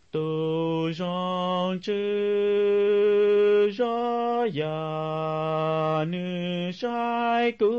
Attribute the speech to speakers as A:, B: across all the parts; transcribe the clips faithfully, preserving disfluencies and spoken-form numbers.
A: tu rong chư ra ya nữ sai cu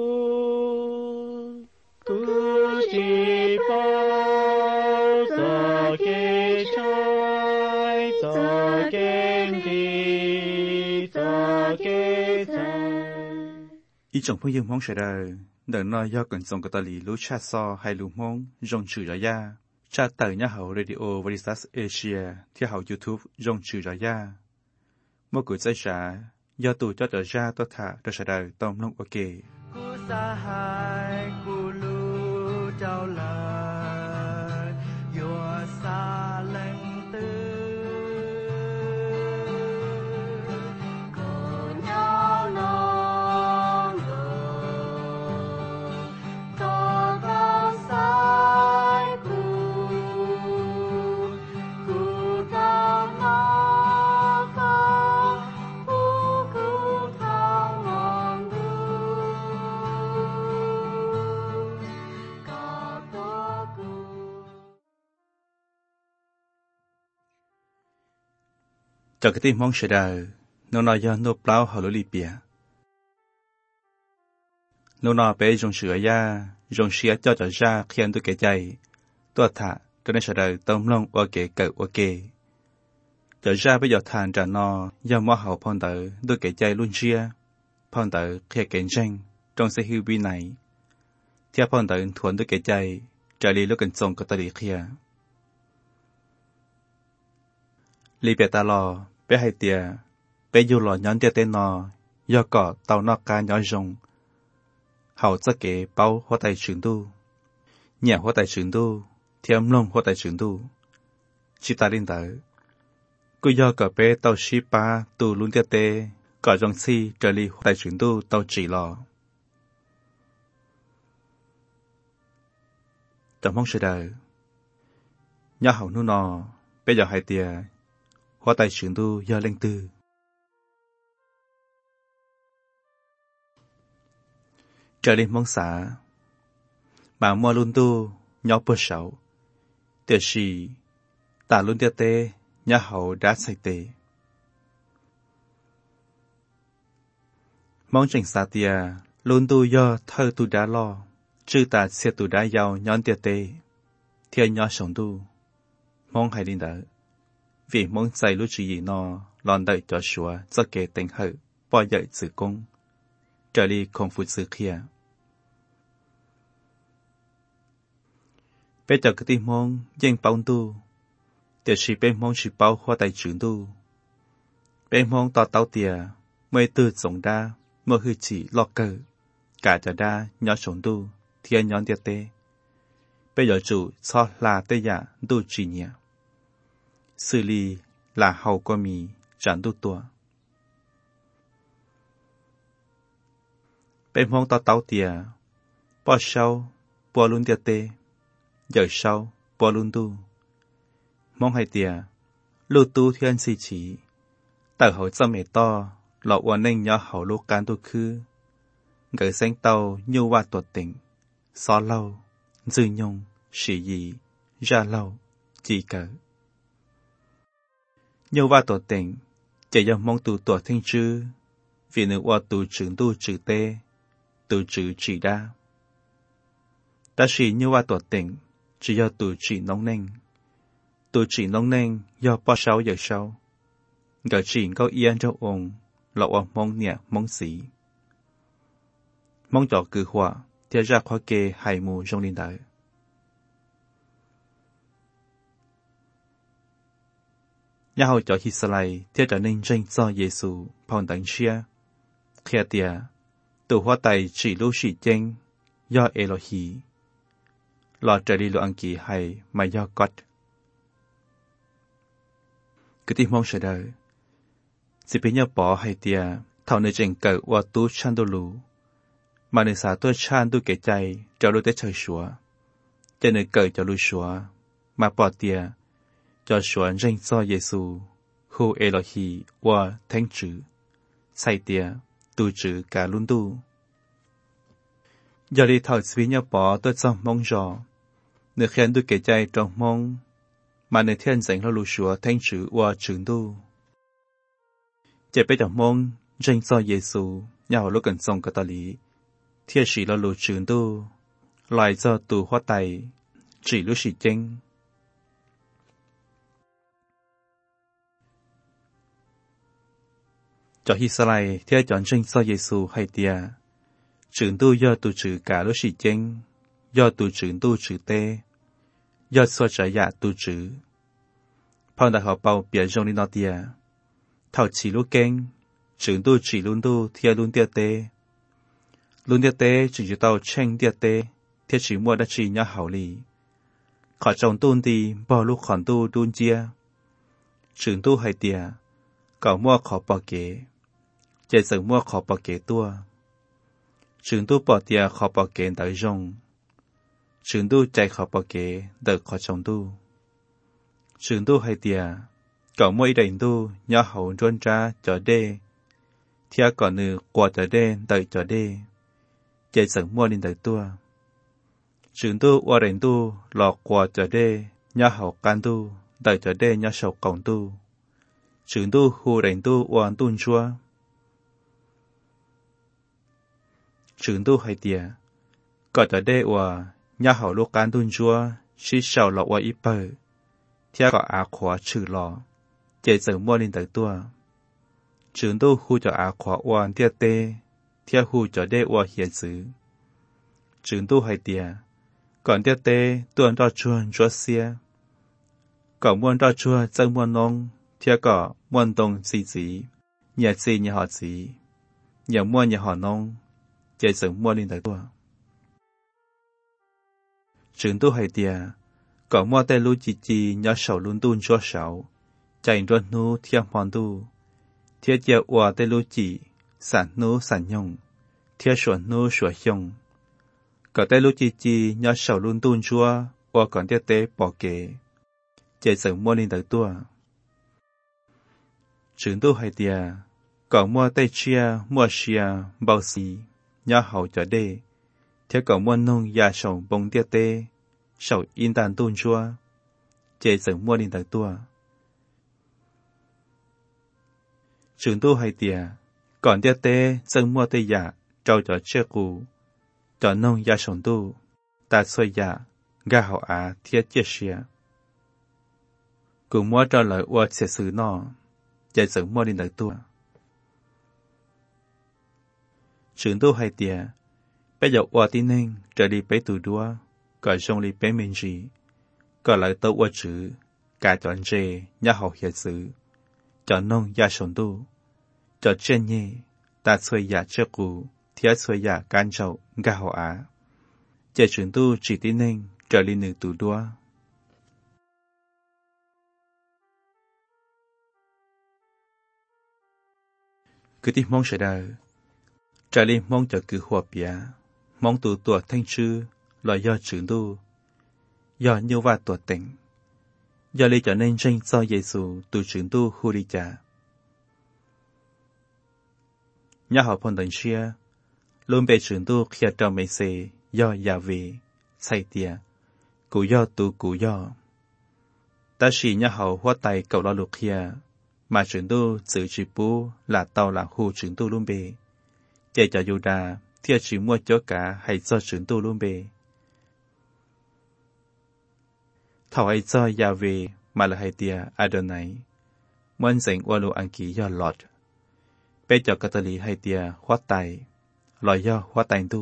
A: cu chỉ bao giờ kê trái giờ kê đi giờ kê trái
B: ý chồng phương dương mong sẽ đời đợi nói do cần dòng cái tà lý lũ cha so hay lũ mong rong chữ ra ya cha tờ nhà hậu radio Veritas Asia theo hậu YouTube rong chữ ra ya một cuộc giải trả do tù cho trở ra tôi thả tôi sẽ đời tông long ok
A: Cú sa hai cú lu trao lời Yua sa lệnh tư Cô nhau nông đồ Có cao sai cú Cú cao nó cao Cú cú cao ngon đu Có tố cú
B: cho cái tim mong sẽ đời nó nói do nộp lao họ lũ lì bìa nó nói bé rong sữa ya rong sữa cho trở ra khi anh tôi kể chạy tôi thả cho nên sẽ đời tông long ok cậu ok trở ra bây giờ thàn trả nó do mua hậu phong tử tôi kể chạy luôn chia phong tử khi kể tranh trong xe hưu bi này theo phong tử thuần tôi kể chạy trả lý lúc cần xong có tài lý kia lý bè ta lò bé hai tia bé dù lò nhón tia tên nò do cỏ tàu nọ ca nhỏ rồng hậu cho kế bao hoa tài trưởng tu nhà hoa tài trưởng tu thiêm lông hoa tài trưởng tu chỉ ta linh tử cứ do cỏ bé tàu ship ba tu luôn tia tê cỏ rong si trở li hoa tài trưởng tu tàu chỉ lò trong mong sự đời nhà hậu nu nò bé giờ hai tia hoa tài trưởng tu do linh tư trở lên mong xã bà mua luôn tu nhỏ bơ sầu tiệt sĩ ta luôn tiệt tê nhà hậu đã say tê mong trình xã tia luôn tu do thơ tu đã lo chư ta xe tu đã giàu nhón tiệt tê thiên nhỏ sống tu mong hay linh đỡ vì mong dạy lúc chỉ gì nó lòn đợi cho chúa cho kể tình hậu bỏ dậy sự công trở đi không phụ sự kia bây giờ cái tim mong dân bao tu để chỉ bên mong chỉ bao hoa tài trưởng tu bên mong tỏ tao tìa mới từ sống đa mới hư chỉ lo cờ cả cho đa nhỏ sống tu thiên nhón tiệt tê bây giờ chủ cho là tê giả tu chỉ nhẹ xử lý là hậu qua mì chẳng tu tua bên mong tao tao tìa bỏ sau bỏ luôn tiệt tê giờ sau bỏ luôn tu mong hai tìa lưu tu thiên si chỉ tờ hậu cho mẹ to lọ uốn nên nhỏ hậu lô can tu khư gửi xanh tàu như qua tuột tỉnh xó lâu dư nhung sĩ gì ra lâu chỉ cỡ như qua tuột tỉnh chỉ do mong tu tuột thanh chư vì nữ qua tu trưởng tu trừ tê tu trừ chỉ đa ta chỉ như qua tuột tỉnh chỉ do tu chỉ nông ninh tu chỉ nông ninh do bao sáu giờ sau gỡ chỉ có yên trong ồn lọ mong nhẹ mong xí mong cho cử họa theo ra khoa kê hải mù trong linh đại nhà hậu cho hi salai theo trở nên tranh do Giêsu phong tấn chia kia tia tu hoa tài chỉ lưu sĩ tranh do Elohi lọ trở đi loạn kỳ hay mà do God cứ tìm mong sẽ đời chỉ biết nhớ bỏ hay tia thảo nơi tranh cờ qua tu chan đô lù mà nơi xã tôi chan tu kể chạy cho lưu tới trời xóa cho nơi cờ cho lưu xóa mà bỏ tia cho xóa tranh do Giêsu hu Elohi qua thánh chữ sai tia tu chữ cả luôn tu giờ đi thảo chỉ biết nhớ bỏ tôi trong mong giò nơi khen tôi kể chạy trong mong màในเทียนแสงเราลูชัวแทงจือว่าจึงดูเจ็บไปจากมงจังซอเยซูยาวลูกกันทรงกตลีเทียสีเราลูจึงดูลายจอตูหัวไตจีลูสีเจงจอฮิสไลเทียจอนจังซอเยซูให้เตียจึงดูยอดตูจือกาลูสีเจงยอดตูจึงดูจือเตยอดสัวใจยาตูจือพอได้เขาเป่าเปียจงลินอเตียเท่าฉีลูกเก่งจึงดูจีลุนดูเทียลุนเตียเตลุนเตียเตจึงจะเต้าเช่งเตียเตเทียจีมัวดัชีญาเหาลีขอจงตูนดีบ่ลูกขอนตูดูนเจียจึงดูให้เตียเก่ามัวขอปอเกเจสึงมัวขอปอเกตัวจึงดูปอเตียขอปอเกได้จงจึงดูใจขอปอเกเด็กขอจงดูจึงดูให้เตียก่อมวยเดินดูยาเขาจนจ้าจอเดเทียก่อนนือกว่าจอเดเดินจอเดใจสังมัวลินเดินตัวจึงดูว่าเดินดูหลอกกว่าจอเดยาเขาการดูเดินจอเดยาเฉากองดูจึงดูหูเดินดูวันตุนชัวจึงดูให้เตียก็จอเดว่ายาเขาลูกการตุนชัวชิเฉาหลอกว่าอีเปอร์เทียก็อาขวาชื่อหลอเจสึงมัวลินแต่ตัวจึงดูหูจะอาขวาวันเทียเตเทียหูจะได้ว่าเหียสือจึงดูให้เตียก่อนเทียเตตัวรอดชวนชัวเสียก่อนมวนรอดชัวเจังมวนนงเทียก็มวนตรงสีสีเหยียดสีเหยียดหอดสีเหยียดมวนเหยียดหอดนงเจสึงมัวลินแต่ตัวจึงดูให้เตียก่อนมัวแต่รู้จีจียัดเสาลุนตุนชัวเสาใจรวนนู้เทียมพรดูเทียเจียว่าแต่รู้จีสันนู้สันยงเทียสวนนู้สวยยงก็แต่รู้จีจียัดเสาลุนตุนชัวว่าก่อนเทียเตปอเกเจสึงมัวลินแต่ตัวจึงดูให้เตียก่อนมัวแต่เชียมัวเชียเบาสียาเขาจะได้เทียก่อนมัวนงยาเสาบงเทียเตเสาอินตันตุนชัวเจสึงมัวลินแต่ตัวจึงดูให้เตียก่อนเตียเตจึงมัวเตยาเจ้าจะเชื่อกูจอนงยาชงดูตาสวยยากาหาอาเทียเจียเชียกูมัวจะเลยว่าเสียสื่อนอเจสึงมัวลินแต่ตัวจึงดูให้เตียไปหยอกว่าที่นึงจะรีไปตูดัวก็จงรีไปเมนจีก็เลยตัวว่าจือกาจอนเจยาหาเหียสือจอนงยาชนดูจอเจนเย่ตาสวยยาเชื่อกูเทียสวยยาการเจ้ากาหาอาเจจึงดูจีที่นึงจะรีนึกตูดัวคือที่มองเฉยได้จะรีมองจะคือหัวเปียมองตัวตัวทั้งชื่อลอยยอดจึงดูยอดเยาว่าตัวเต็งยอดเลยจะเน้นใจซอเยซูตัวจึงดูฮูริจายาหอพนดันเชียลุนเปจึงดูเขียดอไม่เซยอยาเวใส่เตียกูยอตูกูยอแต่ชียาหอหัวไตเก่าลอลุเขียมาจึงดูสื่อจีปูหลาเตาหลาหูจึงดูลุนเปเจจะยูดาเทียจีมัวเจ้ากาให้ซอจึงดูลุนเปเท่าไอซอยาเวมาละไฮเตียอาโดไนมันเสียงวาลูอังกียอดหลอดไปจอกกาตลีไฮเตียหัวไตลอยย่อหัวไตตู้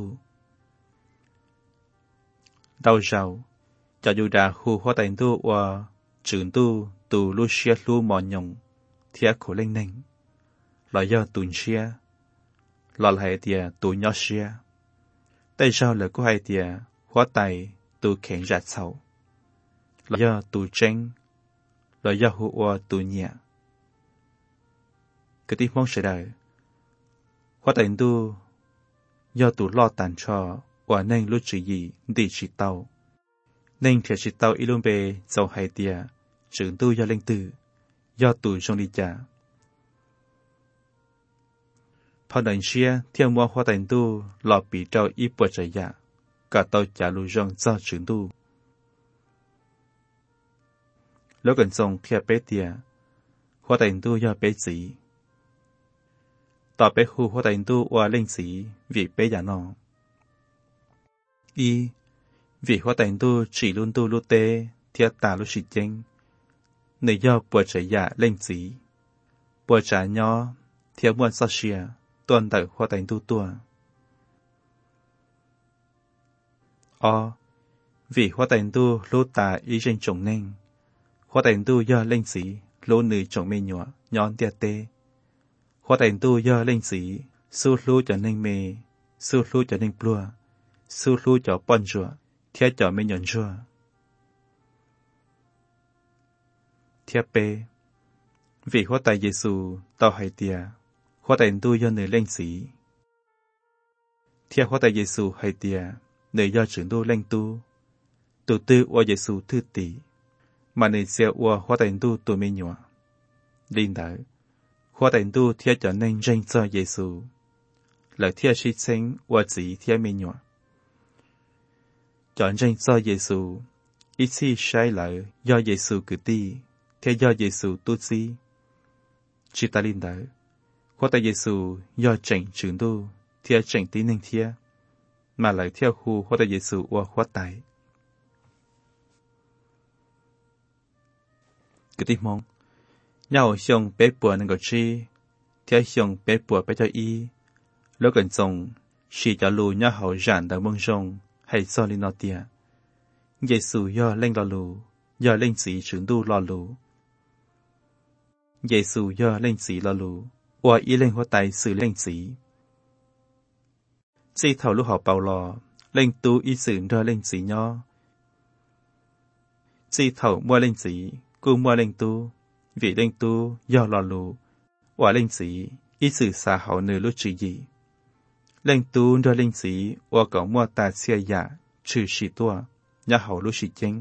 B: ดาวเจ้าจะอยู่ดาหูหัวไตตู้ว่าจึงตู้ตูลูเชียลูมอนยงเทียขูเล่งเน่งลอยย่อตุนเชียลอลไฮเตียตูยอเชียแต่เจ้าเหลือก็ไฮเตียหัวไตตูเข่งจัดเสาลอยย่อตูเจงลอยย่อหัวตูเนียกติมองเฉยหัวไตตูย่อตูลอดตันชอว่าเน่งลุจียีดีชิเต้าเน่งเทียชิเต้าอิลุมเบเจ้าไฮเตียจึงตูย่อเล่งตื้อย่อตูจงดีจ่าพอดันเชียเที่ยงมัวหัวไตตูหลอปีเจ้าอีปวดใจยากะเต้าจ่าลูจงเจ้าจึงตู lúc gần sông theo bé tia hoa tài tu do bé gì tỏ bé khu hoa tài tu hoa linh gì vì bé giả nọ y vì hoa tài tu chỉ luôn tu lúc tê theo ta lúc sĩ chênh nơi do bùa trẻ giả linh gì bùa trả nhỏ theo muôn sao xìa tuần tại hoa tài tu tua o vì hoa tài tu lúc ta ý trên trồng nên hoa tài tu do linh gì lô nữ trồng mê nhỏ nhón tia tê hoa tài tu do linh gì su lu cho nên mê su lu cho nên plua su lu cho pon rùa theo cho mê nhọn rùa theo bê vì hoa tài Giêsu tao hay tia hoa tài tu do nữ linh gì theo hoa tài Giêsu hay tia nữ do trưởng tu linh tu tu tư hoa Giêsu thư tỷ mà nơi xưa hoa hoa tài tu tu mê nhỏ linh đạo hoa tài tu theo cho nên danh cho Giêsu lời theo sĩ sinh hoa chỉ theo mê nhỏ chọn danh cho Giêsu ít khi sai lợi do Giêsu cử ti theo do Giêsu tu si chỉ ta linh đạo hoa tài Giêsu do chỉnh trưởng tu theo chỉnh tí nên theo mà lại theo khu hoa tài Giêsu hoa hoa tài cứ tiếp mong nhau xong bé bùa nên gọi chi theo xong bé bùa bé cho y lúc gần xong chỉ cho lù nhau hậu giản đã mong rong hay so lên nó tia Giêsu do lên lò lù do lên sĩ trưởng tu lò lù Giêsu do lên sĩ lò lù và y lên hoa tài sự lên sĩ chỉ thầu lúc họ bảo lò lên tu y sự ra lên sĩ nho chỉ thầu mua lên sĩ cô mua lên tu vì lên tu do lò lù và lên sĩ ý sự xã hậu nửa lúc chỉ gì lên tu ra lên sĩ và cậu mua ta xe giả trừ sĩ tua nhà hậu lúc sĩ chênh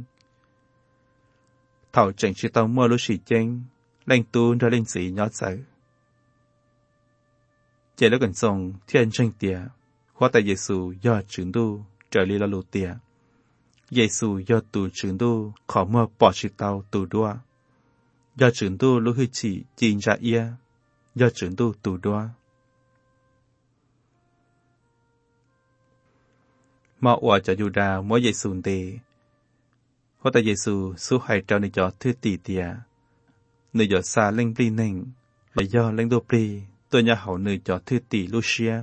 B: thầu chẳng chỉ tao mua lúc sĩ chênh lên tu ra lên sĩ nhỏ sợ chạy lúc gần xong thiên tranh tìa hoa tại Giêsu do trưởng tu trở đi là lù tìa Giêsu do tù trưởng tu khó mua bỏ chỉ tao tù đua do trưởng tu lúc hư chỉ chín ra ia do trưởng tu tù đua mà ở cho Juda mỗi Giêsu tề hoa tại Giêsu số hai trao này cho thứ tỷ tìa nơi cho xa linh pli neng là do linh đô pli tôi nhà hậu nơi cho thứ tỷ Lucia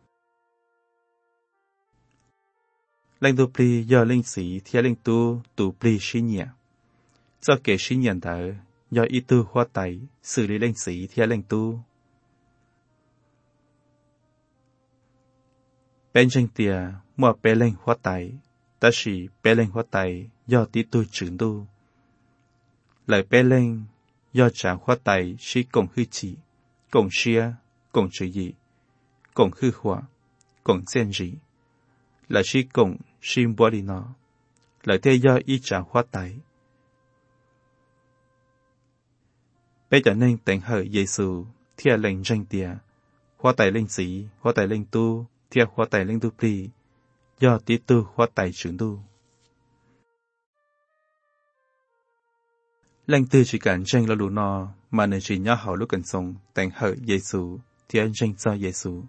B: linh đô pli do linh sĩ theo linh tu tù pli xí nhẹ do kể xí nhận thở do ý tư hoa tài xử lý linh sĩ theo linh tu bên tranh tìa mua bé linh hoa tài ta chỉ bé linh hoa tài do tí tu trưởng tu lời bé linh do trả hoa tài sĩ cộng hư chỉ cộng xia cộng chữ gì cộng hư hỏa cộng xen gì là sĩ cộng sim bó đi nó lời thế do ý trả hoa tài bé trở nên tỉnh hỡi Giêsu theo lệnh tranh tìa hoa tài linh sĩ hoa tài linh tu theo hoa tài linh tu pli do tí tu hoa tài trưởng tu linh tư chỉ cần tranh là đủ no mà nên chỉ nhỏ hậu lúc cần sống tỉnh hỡi Giêsu theo tranh cho Giêsu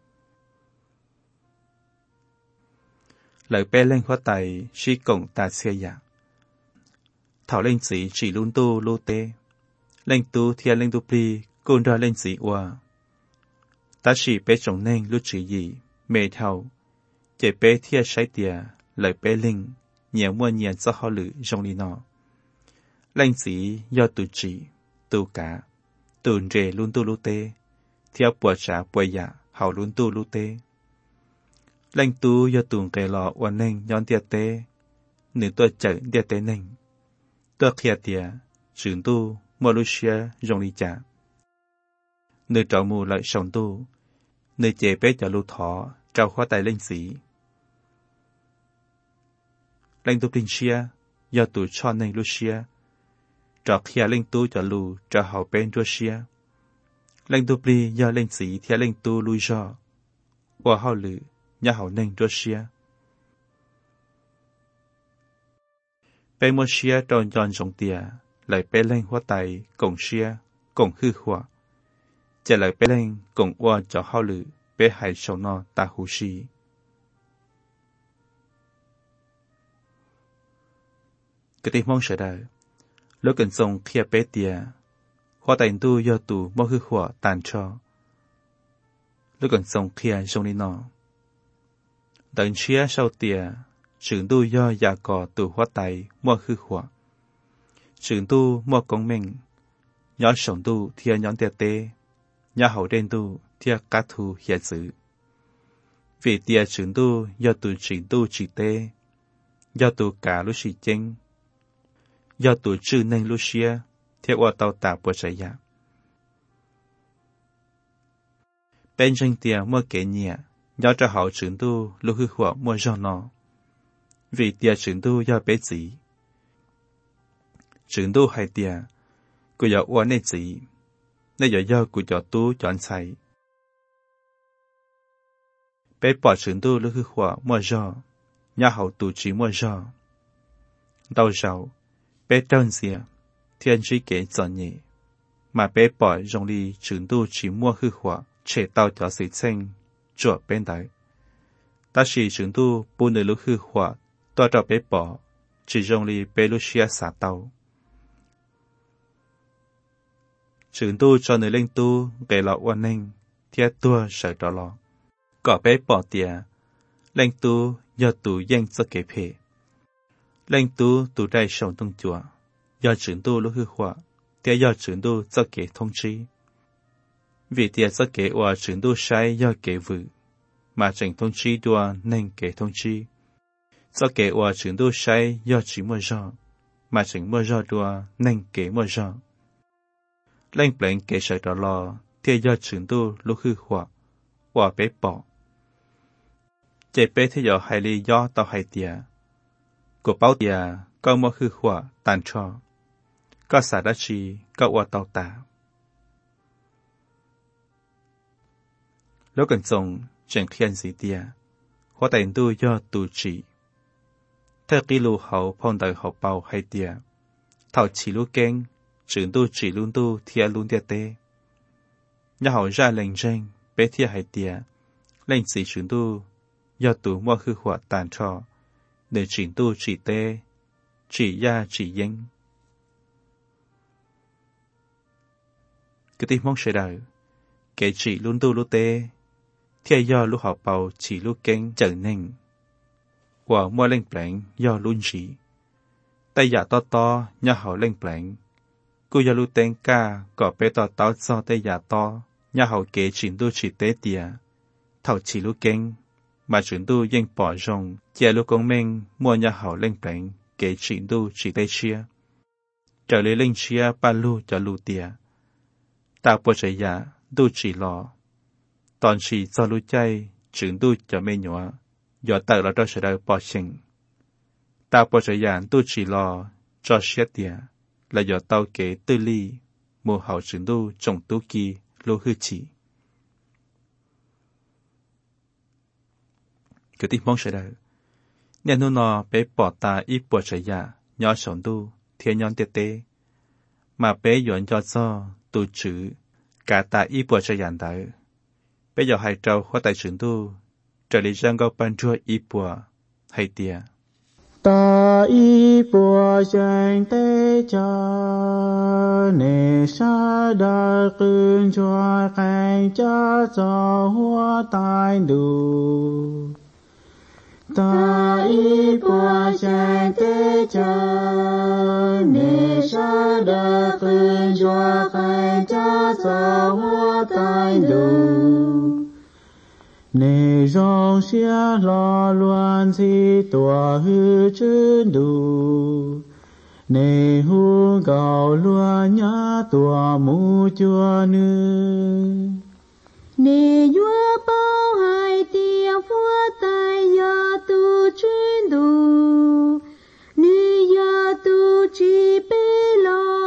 B: lời bé lên hoa tài sĩ cộng ta xe giả thảo linh sĩ chỉ luôn tu lô tê linh tu theo linh tu pli côn ra linh sĩ qua ta chỉ bé trồng nên lúc chỉ gì mê thầu chỉ bé theo sái tìa lời bé linh nhiều mua nhiều cho họ lử trong đi nọ linh sĩ do tu chỉ tu cả tu rề luôn tu lô tê theo bùa trả bùa giả hậu luôn tu lô tê linh tu do tu kề lọ uốn nên nhón tia tê nữ tôi chở tia tê nên tôi kia tia trưởng tu Malaysia rong đi trả nơi trọ mù lại sống tu nơi chế bé cho lưu thọ trao khóa tài linh sĩ linh tu Prinsia do tu cho nên Lucia trọ kia linh tu cho lưu trao hậu bên Russia linh tu Pri do linh sĩ theo linh tu Luisa và hậu lử nhà hậu nên Russia bên Malaysia tròn tròn rong tia lại bé lên hoa tay cùng xia cùng hư hoaจะlại bé lên cùng qua cho hao lử bé hai sầu no ta hú xì cái tiếng mong sợ đời lúc cần sông kia bé tia hoa tay tu do tu mong hư hoa tàn cho lúc cần sông kia sông đi nọ đằng chia sau tia trường tu do già cò tu hoa tay mong hư hoa trường tu mong công mình nhỏ sống tu thia nhón tia tê nhà hậu đen tu thia cá thu hiện sự vì tia trường tu do tu trường tu chỉ tê do tu cả lúc sĩ chênh do tu chư nên lúc xia theo qua tàu tà bùa chạy ya bên trên tia mua kể nhẹ do cho hậu trường tu lúc hư hỏa mua do nó vì tia trường tu do bé gì trường tu hay tia của do qua nê gì nên do do của do tu chọn sai bé bỏ trường tu lúc hư hỏa mua do nhà hậu tu chỉ mua do đau giàu bé đơn giản thiên trí kể giỏi nhỉ mà bé bỏ dùng đi trường tu chỉ mua hư hỏa chế tạo cho sự tranh chuột bên đấy ta chỉ trường tu bốn nơi lúc hư hỏa tôi cho bé bỏ chỉ dùng đi bé lúc xia xả tàu trường tu cho nơi lên tu kể lọ quan ninh thiết tua sợ đó lọ có bé bỏ tiền lên tu do tu danh cho kể phê lên tu tu đại sống tung chùa do trường tu lúc hư hỏa theo do trường tu cho kể thông trí vì tiền cho kể và trường tu sai do kể vự mà chẳng thông trí đua nên kể thông trí cho kể và trường tu sai do chỉ mua do mà chẳng mua do đua nên kể mua do lên bệnh kể sợ đó lo theo do trường tu lúc hư hỏa và bé bỏ chế bé theo do hai lý do tao hai tiền của báo tiền có mua hư hỏa tàn cho có xả đá chi có qua tàu tà lúc cần dùng chẳng khiên gì tia hóa tài tu do tu chỉ theo kỹ lù hậu phong đời hậu bào hay tia thảo chỉ lú keng trường tu chỉ luôn tu thia luôn tia tê nhà hậu ra lệnh tranh bé thia hay tia lệnh chỉ trường tu do tu mua hư hỏa tàn cho để chỉnh tu chỉ tê chỉ ya chỉ danh cái tiếng mong sẽ đời kể chỉ luôn tu lúc tê theo do lúc học bầu chỉ lúc kén trở nên và mua lên plan do luôn chỉ tay giả to to nhà hậu lên plan cô do lúc tên ca có bé to to do tay giả to nhà hậu kể chỉnh tu chỉ tế tìa thầu chỉ lúc kén mà chuyển tu danh bỏ rồng chia lúc công minh mua nhà hậu lên plan kể chỉnh tu chỉ tế chia trở lấy lên chia ba lu cho lu tìa ta bộ chạy giả tu chỉ lò tòn chỉ do lu chay trưởng tu cho mê nhỏ do tự là cho sự đời bỏ sinh ta bộ chạy giả tu chỉ lò cho xét địa là do tao kể tư ly mùa hậu trưởng tu trồng tu kỳ lu hư chỉ cái tiếng mong sự đời nên nó nó bé bỏ ta ít bộ chạy giả nhỏ sống tu thiên nhon tê tê mà bé dọn cho do tu chữ cả ta ít bộ chạy giả đời bây giờ hai trâu hóa tại trường tu trở lại giang cao ban chua ít bộ hay tia
C: ta ít bộ chạy tê cha nề sa đa cơn chua khai cha cho hóa tại đủ ta ít bộ chạy tê cha nề sa đa cơn chua khai cha cho hóa tại đủ nề rong xia lo loan si tua hư chân đủ nề hu gạo loan nhá tua mu chua nư
A: nề yua bao hai tia phua tai ya tu chân đủ nề ya tu chi bê lo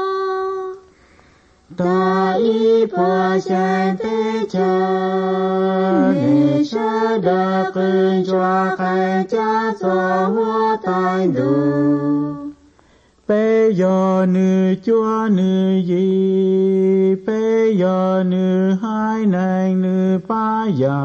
C: ta y pa san te cha nề sa đa cơn choa khai cha cho hoa tai đủ bê giờ nữ chúa nữ gì bé giờ nữ hai nàng nữ ba già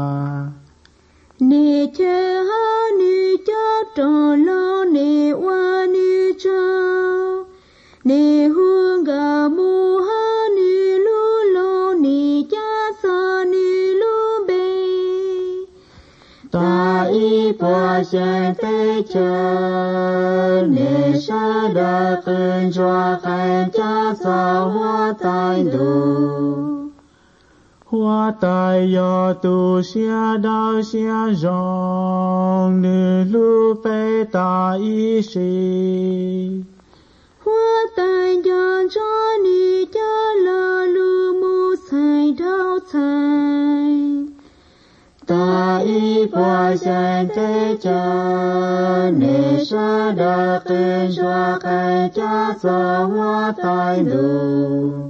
A: nè chơ ha nè cho trò lo nè qua nè cho nè hương gà mu ha nè lu lo nè cha sa nè lu bê
C: ta y qua sen tê chơ nè sa đa cơn choa khai cha sa hoa tai đủ hoa tai yo tu xia đao xia rong nữ lu bê ta y si
A: hoa tai yo cho nè cha la lu mu sai đau sai
C: ta y qua sen tê chơ nè sa đa cơn choa khai cha sa hoa tai đủ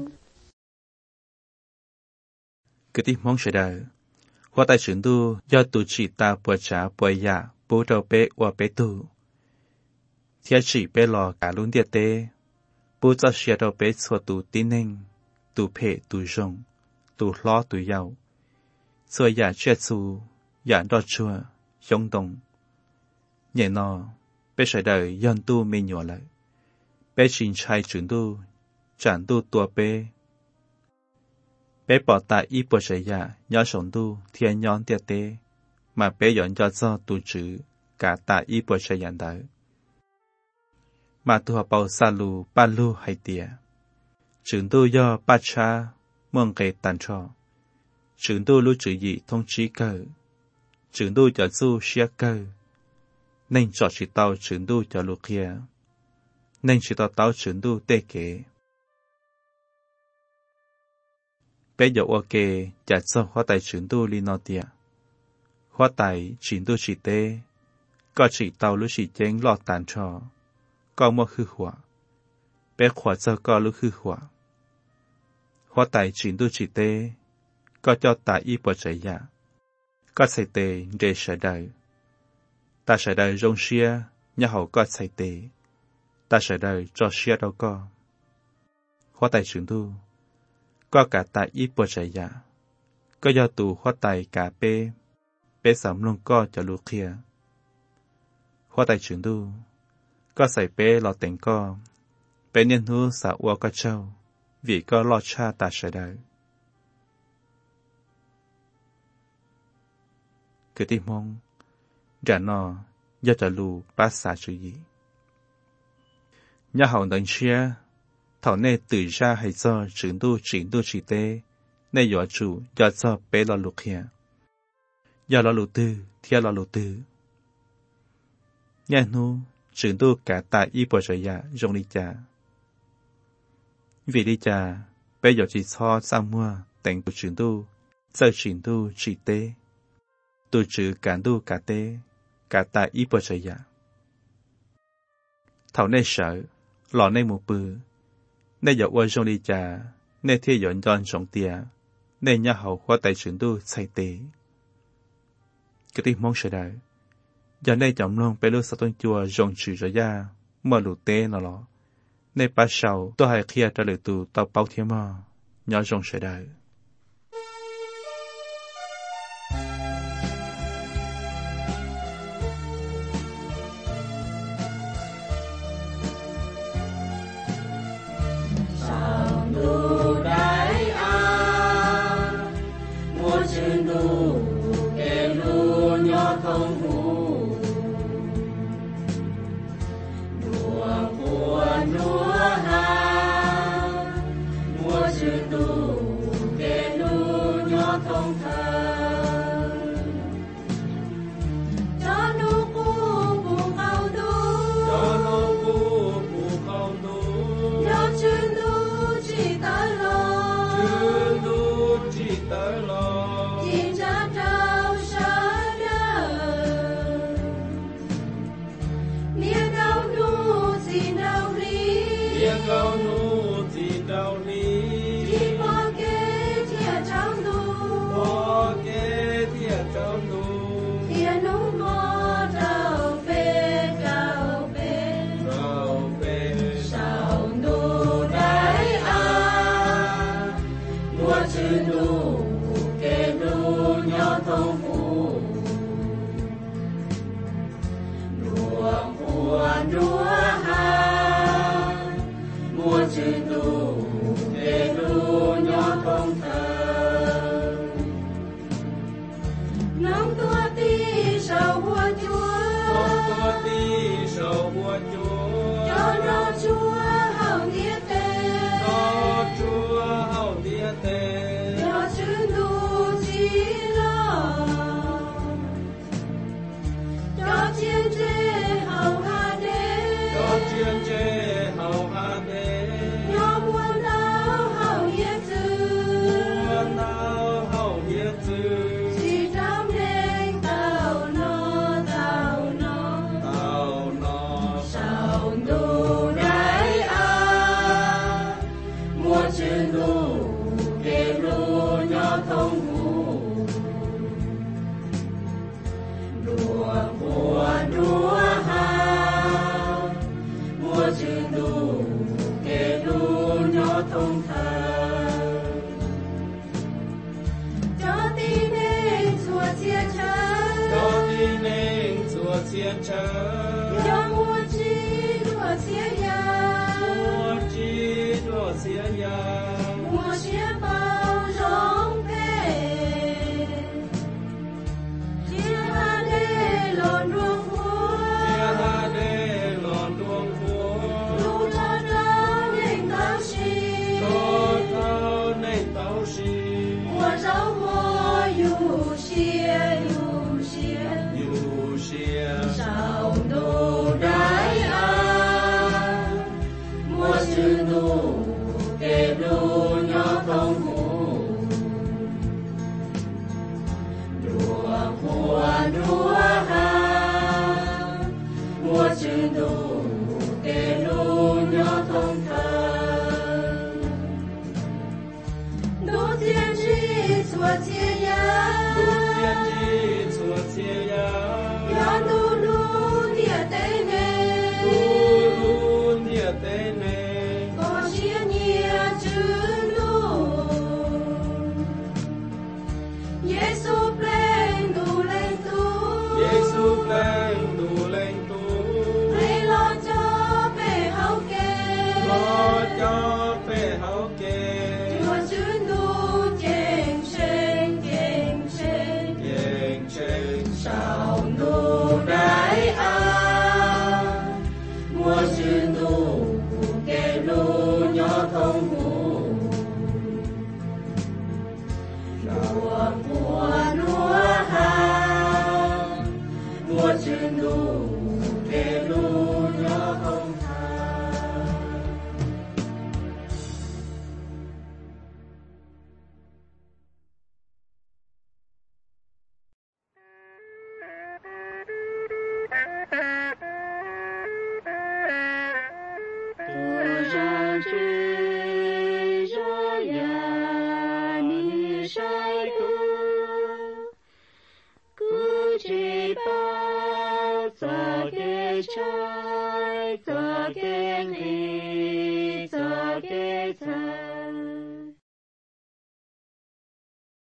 B: cái tí mong sẽ đời hoa tại trường tu do tu chỉ ta bùa trả bùa ya bố đầu bé và bé tu thiết chỉ bé lò cả luôn địa tế bố cho xe đầu bé xua tu tín ninh tu phê tu rong tu lo tu giàu xua ya chết su ya đo chua giống đồng nhẹ nọ bé sẽ đời dân tu mê nhỏ lại bé xin trai trường tu chẳng tu tua bé bé bỏ tại y bộ sợi ya nhớ sống tu thiên nhón tiệt tế mà bé dọn cho do tu chữ cả tại y bộ sợi yan đó mà tu học bảo sa lu ba lu hay tiệt trường tu do ba cha mong cái tàn cho trường tu lu chữ gì thông trí cơ trường tu cho du xia cơ nên cho chỉ tao trường tu cho lu kia nên chỉ tao tao trường tu tê kế bé dậu ok chả sao hóa tài chuyển tu li nọ tiệt hóa tài chuyển tu chỉ tê có chỉ tàu lúc chỉ chén lọt tàn trò có mua khư hỏa bé khỏa cho có lúc khư hỏa hóa tài chuyển tu chỉ tê có cho tài y bộ chạy dạ có xây tê để sở đời ta sở đời rong xia nhà hậu có xây tê ta sở đời cho xia đâu có hóa tài chuyển tu có cả tại ít bộ chạy dạ có do tù hóa tài cả bê bê sắm luôn có cho lũ kia hóa tài chuyển tu có xảy bê lọ tỉnh co bê nhân hú xả ua có châu vì có lo cha ta sẽ đời cứ tìm mong trả nọ do cho lũ bá xả chữ gì nhà hậu đánh chia thảo nê tự ra hay do trường tu trình tu chỉ tế nê dọa chủ do do bé lo lục here do lo lục tư theo lo lục tư nhà nu trường tu cả tại y bộ trời ya rong đi cha vì đi cha bé dọa chỉ so sang mua tỉnh của trường tu giờ trình tu chỉ tế tu chữ cả tu cả tế cả tại y bộ trời ya thảo nê sợ lọ nê một bự nên dạo qua trong đi trà, nên thiết dọn dọn sống tia, nên nhà hậu khoa tài chuyển tu xây tế. Cái tiếng mong sẽ đại, giờ nên chồng luôn bé lúc sau tuần chùa rong chữ rồi ra, mà lụt tế nó lọ, nên ba sau tôi hay kia trả lời tù tao bao thiên mà, nhỏ rong sẽ đại.
C: Hãy subscribe chữ đủ kê lu nhỏ thông hú đùa mùa đùa hà mùa chữ đủ kê lu nhỏ thông thờ cho tí nên chùa chia chớ cho tí nên chùa chia chớ cho mùa chi đùa chia ya mùa chi đùa chia ya mùa chia bao rong phê chia hà đê lòn ruộng phố chia hà đê lòn ruộng phố lu cho đó nên tao xì cho tao nên tao xì mùa rau mùa yu xia yu xia yu xia sao đồ đại a mùa chữ đủ kê lu nhỏ thông hú đùa mùa đùa hà mùa chữ đủ kê lu nhỏ thông thờ đô thiên chi chùa chia ya đô thiên chi chùa chia ya ya đu đu địa tê nê đu đu địa tê nê có chia nhia chữ đủ Giêsu lên đủ lên tu Giêsu lên đủ lên tu hãy lo cho bề hậu kê lo cho bề hậu kê chùa chữ đủ chênh chênh chênh chênh chênh chênh sao đủ đại a mùa chữ đủ kê lu nhỏ thông hú mùa mùa lúa hà mùa chữ đủ kê lu nhỏ thông thờ trái, cho kênh đi, cho kênh